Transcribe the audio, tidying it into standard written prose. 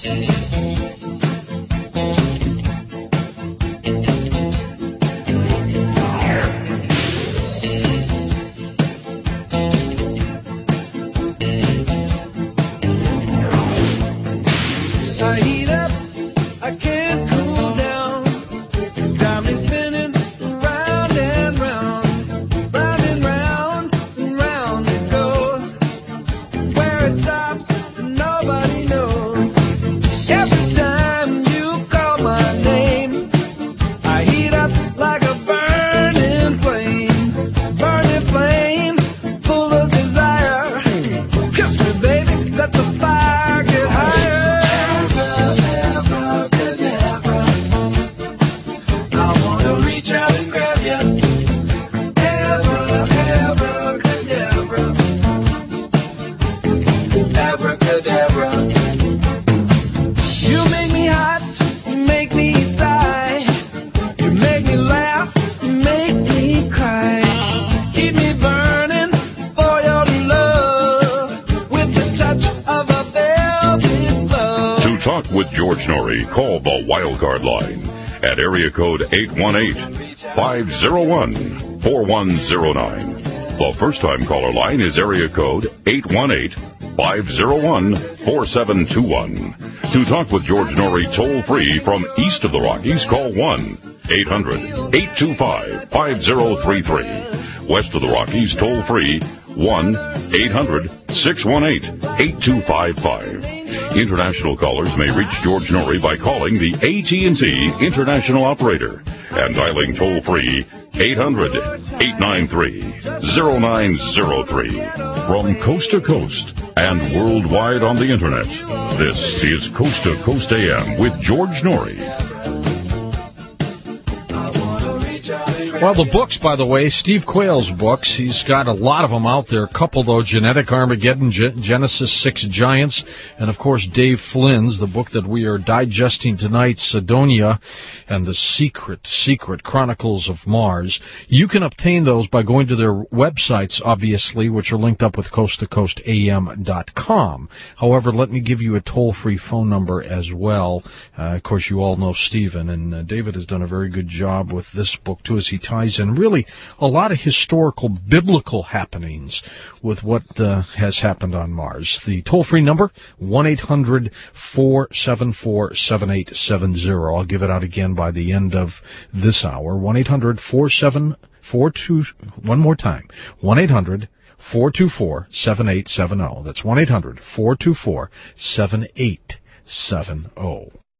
I heat up, I can't cool down. Got me spinning round and round, round and round and round it goes. Where it stops, nobody knows. Every time you call my name, I heat up like a burning flame, full of desire. Kiss me, baby, let the fire get higher. Reach out and grab you. Abracadabra. You make me hot, you make me sigh. You make me laugh, you make me cry. Keep me burning for your love with the touch of a velvet glove. To talk with George Norrie, call the Wildcard line at area code 818-501-4109. The first-time caller line is area code 818-501-4721. To talk with George Norrie toll-free from east of the Rockies, call 1-800-825-5033. West of the Rockies, toll-free 1-800-618-8255. International callers may reach George Norrie by calling the AT&T International Operator and dialing toll-free 800-893-0903. From coast to coast and worldwide on the Internet, this is Coast to Coast AM with George Norrie. Well, the books, by the way, Steve Quayle's books, he's got a lot of them out there. A couple, though, Genetic Armageddon, Genesis 6 Giants, and, of course, Dave Flynn's, the book that we are digesting tonight, Sidonia and the Secret Chronicles of Mars. You can obtain those by going to their websites, obviously, which are linked up with coasttocoastam.com. However, let me give you a toll-free phone number as well. Of course, you all know Stephen, and David has done a very good job with this book, too, as he ties in really a lot of historical biblical happenings with what has happened on Mars. The toll-free number, 1-800-474-7870. I'll give it out again by the end of this hour. 1-800-474-2, one more time, 1-800-424-7870. That's 1-800-424-7870.